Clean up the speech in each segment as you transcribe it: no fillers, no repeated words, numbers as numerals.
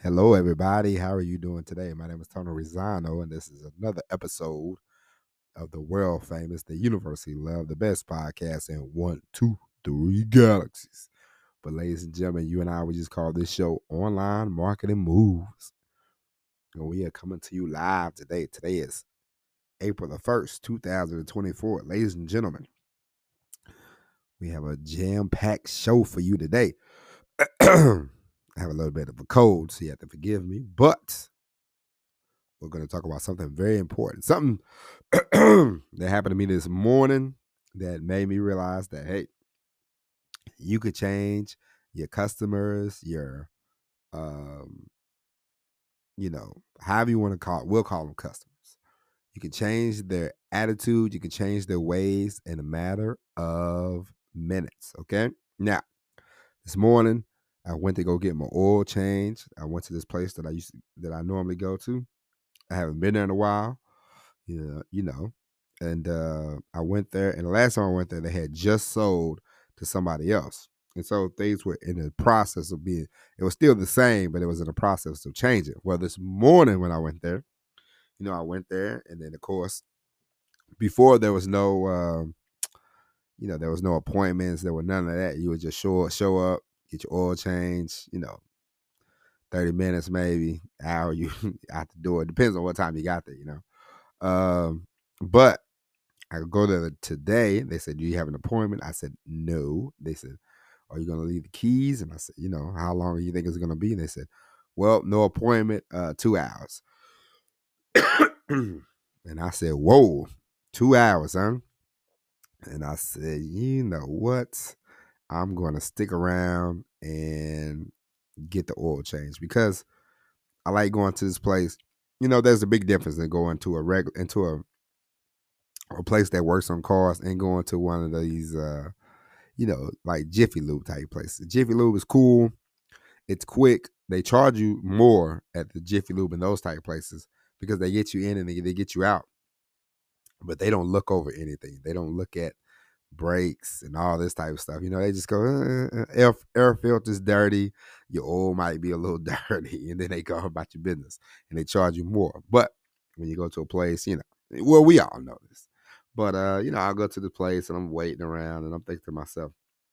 Hello, everybody. How are you doing today? My name is Tony Rizano, and this is another episode of the world famous, the University Love, the best podcast in 1, 2, 3 galaxies. But, ladies and gentlemen, you and I, we just call this show Online Marketing Moves. And we are coming to you live today. Today is April the 1st, 2024. Ladies and gentlemen, we have a jam packed show for you today. I have a little bit of a cold, so you have to forgive me, but we're going to talk about something very important. Something that happened to me this morning that made me realize that, hey, you could change your customers, your, um, however you want to call it. We'll call them customers. You can change their attitude. You can change their ways in a matter of minutes. Okay. Now, this morning, I went to go get my oil change. I went to this place that I normally go to. I haven't been there in a while. And I went there, and the last time I went there, they had just sold to somebody else. And so things were in the process of it was still the same, but it was in the process of changing. Well, this morning when I went there, I went there, and then of course, before there was there was no appointments, there were none of that. You would just show up, get your oil change, 30 minutes maybe, hour you out the door. It depends on what time you got there, but I go there today. They said, "Do you have an appointment?" I said, "No." They said, "Are you going to leave the keys?" And I said, "How long do you think it's going to be?" And they said, "Well, no appointment, 2 hours." And I said, "Whoa, 2 hours, huh?" And I said, "You know what? I'm going to stick around and get the oil change because I like going to this place. There's a big difference in going to a place that works on cars and going to one of these like Jiffy Lube type places. Jiffy Lube is cool. It's quick. They charge you more at the Jiffy Lube and those type places because they get you in and they get you out. But they don't look over anything. They don't look at brakes and all this type of stuff. They just go, air filter's dirty. Your oil might be a little dirty. And then they go about your business and they charge you more. But when you go to a place, well, we all know this. But, I'll go to the place and I'm waiting around and I'm thinking to myself,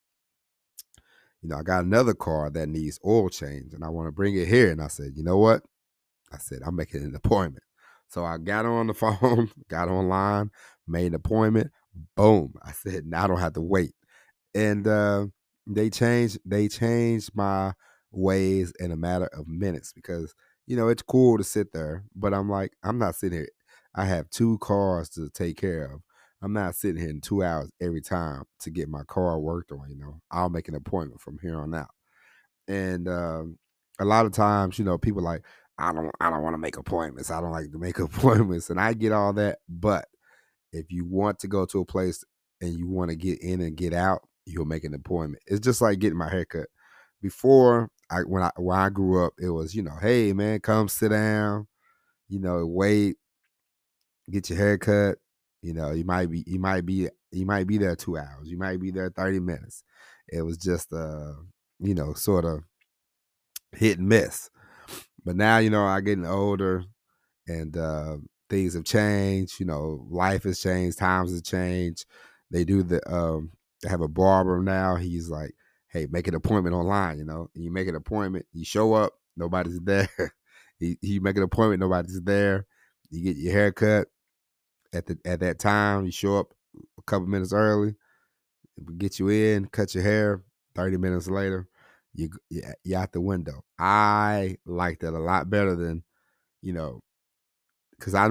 I got another car that needs oil change and I want to bring it here. And I said, you know what? I said, I'm making an appointment. So I got on the phone, got online, made an appointment. Boom. I said, now I don't have to wait. And they changed my ways in a matter of minutes because, it's cool to sit there, but I'm like, I'm not sitting here. I have 2 cars to take care of. I'm not sitting here in 2 hours every time to get my car worked on. I'll make an appointment from here on out. And a lot of times, people like, I don't want to make appointments. I don't like to make appointments. And I get all that. But if you want to go to a place and you want to get in and get out, you'll make an appointment. It's just like getting my haircut. Before when I grew up, it was, hey man, come sit down, wait, get your haircut. You might be there 2 hours. You might be there 30 minutes. It was just sort of hit and miss. But now, I'm getting older and things have changed. Life has changed, times have changed. They have a barber now. He's like, hey, make an appointment online. You make an appointment, you show up, nobody's there. you make an appointment, nobody's there. You get your hair cut at that time. You show up a couple minutes early, get you in, cut your hair. 30 minutes later, you're out the window. I like that a lot better than, because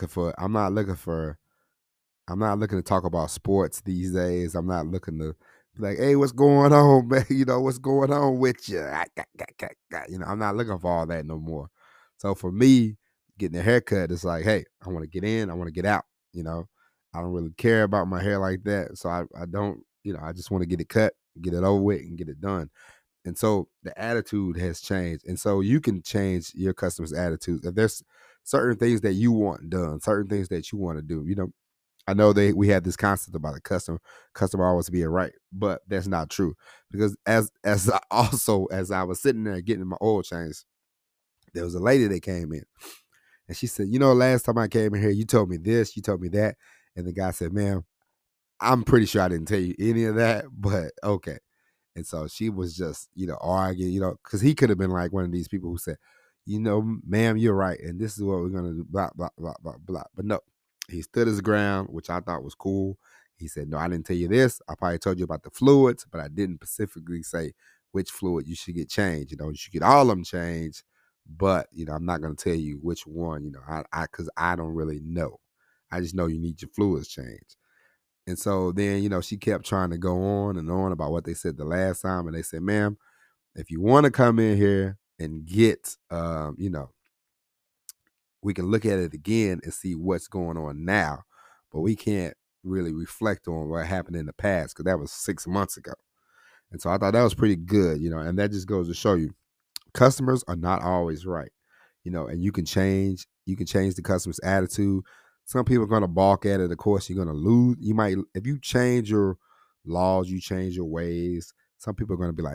I'm not looking to talk about sports these days. I'm not looking to be like, hey, what's going on, man? What's going on with you? I'm not looking for all that no more. So for me, getting a haircut, it's like, hey, I want to get in, I want to get out. I don't really care about my hair like that. So I don't, I just want to get it cut, get it over with, and get it done. And so the attitude has changed. And so you can change your customers' attitudes. If there's certain things that you want done, certain things that you want to do, I know we have this concept about the customer always being right, but that's not true. Because as I was sitting there getting my oil changed, There was a lady that came in and she said, last time I came in here, you told me this, you told me that. And the guy said, ma'am, I'm pretty sure I didn't tell you any of that, but okay. And so she was just, arguing, because he could have been like one of these people who said, ma'am, you're right. And this is what we're going to do, blah, blah, blah, blah, blah. But no, he stood his ground, which I thought was cool. He said, no, I didn't tell you this. I probably told you about the fluids, but I didn't specifically say which fluid you should get changed. You should get all of them changed. But, I'm not going to tell you which one, because I don't really know. I just know you need your fluids changed. And so then, she kept trying to go on and on about what they said the last time. And they said, ma'am, if you want to come in here and get, we can look at it again and see what's going on now. But we can't really reflect on what happened in the past because that was 6 months ago. And so I thought that was pretty good, and that just goes to show you customers are not always right, and you can change the customer's attitude. Some people are going to balk at it. Of course, you're going to lose. You might, if you change your laws, you change your ways. Some people are going to be like,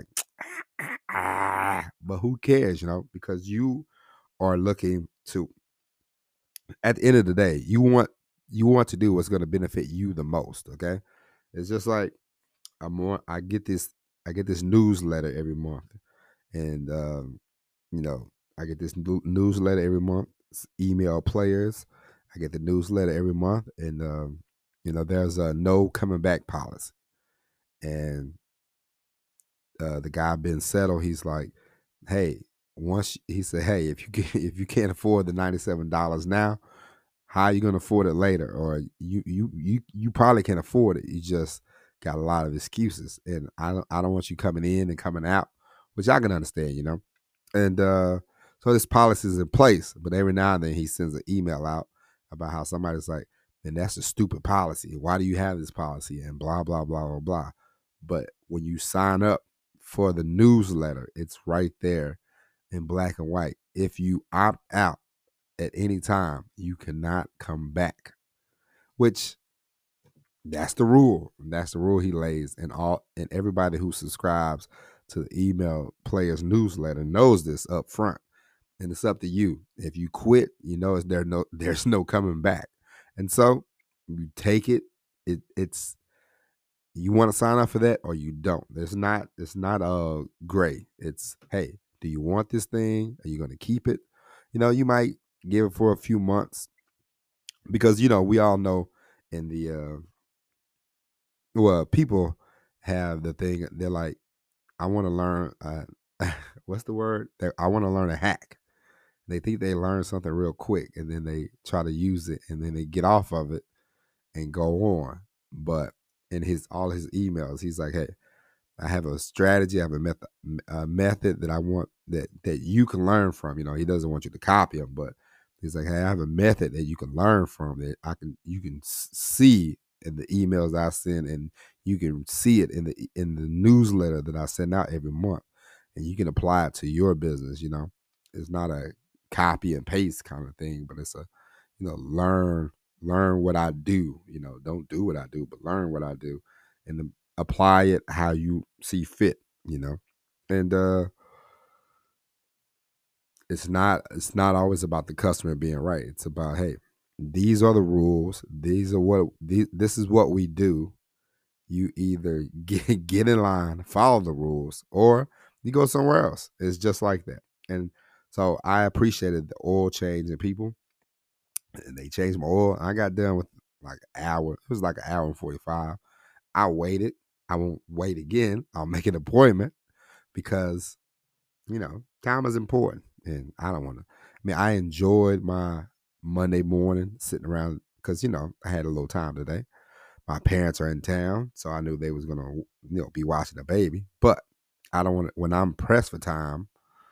but who cares, because you are looking to, at the end of the day, you want to do what's going to benefit you the most. Okay. It's just like I get this newsletter every month, and I get this newsletter every month. It's email players. I get the newsletter every month, and there's a no coming back policy. And the guy Ben Settle, he's like, hey, he said, hey, if you can't afford the $97 now, how are you gonna afford it later? Or you probably can afford it. You just got a lot of excuses, and I don't want you coming in and coming out, which I can understand, And so this policy is in place, but every now and then he sends an email out about how somebody's like, and that's a stupid policy. Why do you have this policy? And blah, blah, blah, blah, blah. But when you sign up for the newsletter, it's right there in black and white. If you opt out at any time, you cannot come back, which that's the rule. That's the rule he lays, and everybody who subscribes to the email players newsletter knows this up front. And it's up to you. If you quit, there's no coming back. And so you take it. It's you want to sign up for that or you don't. It's not gray. It's, hey, do you want this thing? Are you going to keep it? You might give it for a few months because we all know in the people have the thing. They're like, I want to learn. What's the word? I want to learn a hack. They think they learn something real quick, and then they try to use it, and then they get off of it and go on. But in all his emails, he's like, "Hey, I have a strategy. I have a method that I want that you can learn from." He doesn't want you to copy him, but he's like, "Hey, I have a method that you can learn from that you can see in the emails I send, and you can see it in the newsletter that I send out every month, and you can apply it to your business." It's not a copy and paste kind of thing, but it's a learn what I do. Don't do what I do, but learn what I do, and apply it how you see fit. And it's not always about the customer being right. It's about, hey, these are the rules. This is what we do. You either get in line, follow the rules, or you go somewhere else. It's just like that. And so I appreciated the oil change in people. And they changed my oil. I got done with like an hour. It was like an hour and 45. I waited. I won't wait again. I'll make an appointment because, time is important. And I don't want to. I enjoyed my Monday morning sitting around because, I had a little time today. My parents are in town, so I knew they was going to, be watching the baby. But I don't want to, when I'm pressed for time,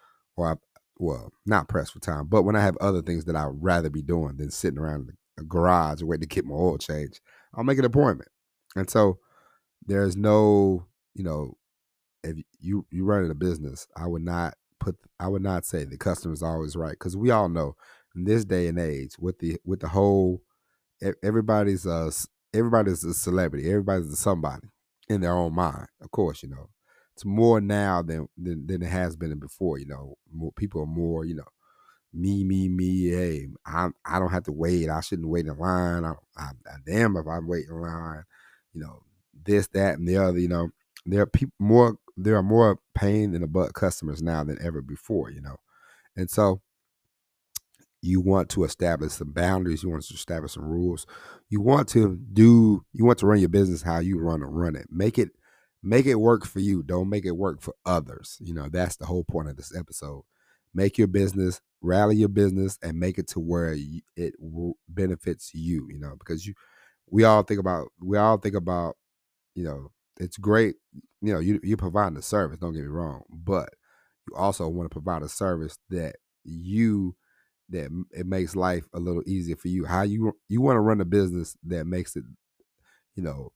not pressed for time, but when I have other things that I'd rather be doing than sitting around the garage waiting to get my oil change, I'll make an appointment. And so there's no, if you running a business, I would not say the customer's always right, because we all know in this day and age with the whole everybody's a celebrity, everybody's a somebody in their own mind. Of course, it's more now than it has been before. More people are more me. Hey, I don't have to wait. I shouldn't wait in line. I damn if I wait in line. You know, this, that, and the other. You know, there are people more. There are more pain in the butt customers now than ever before. You know, and so you want to establish some boundaries. You want to establish some rules. You want to do. You want to run your business how you want to run it. Make it work for you. Don't make it work for others. You know, that's the whole point of this episode. Make your business, rally your business, and make it to where benefits you. You know, because we all think about, you know, it's great. You know, you're providing a service. Don't get me wrong, but you also want to provide a service you it makes life a little easier for you. How you want to run a business that makes it, you know,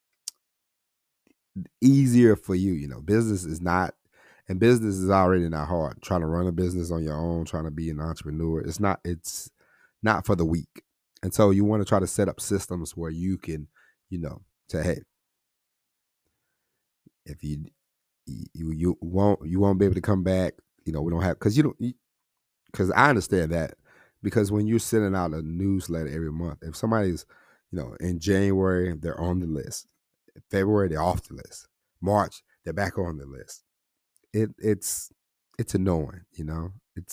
easier for you. You know, business is not, and business is already not hard. Trying to run a business on your own, trying to be an entrepreneur, it's not for the weak. And so you want to try to set up systems where you can, you know, say, hey, if you won't be able to come back. You know, we don't have, because you don't, because I understand that, because when you're sending out a newsletter every month, if somebody's, you know, in January they're on the list, February they're off the list, March they're back on the list. It's annoying, you know.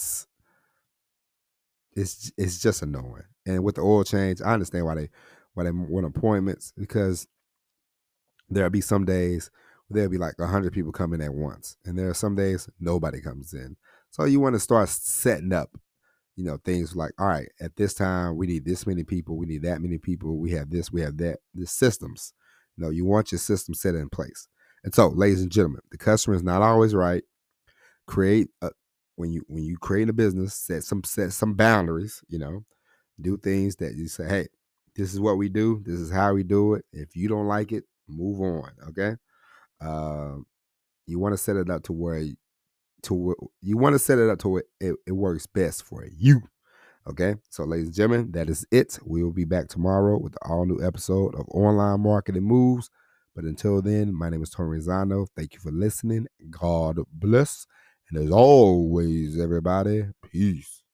It's just annoying. And with the oil change, I understand why they want appointments, because there'll be some days there'll be like 100 people coming at once, and there are some days nobody comes in. So you want to start setting up, you know, things like, all right, at this time we need this many people, we need that many people, we have this, we have that. The systems, you know, you want your system set in place. And so, ladies and gentlemen, the customer is not always right. Create a, when you create a business, set some boundaries. You know, do things that you say, hey, this is what we do, this is how we do it. If you don't like it, move on. Okay. Um, you want to set it up to where you want to set it up to where it works best for you. Okay, so ladies and gentlemen, that is it. We will be back tomorrow with an all new episode of Online Marketing Moves. But until then, my name is Tony Rizzano. Thank you for listening. God bless. And as always, everybody, peace.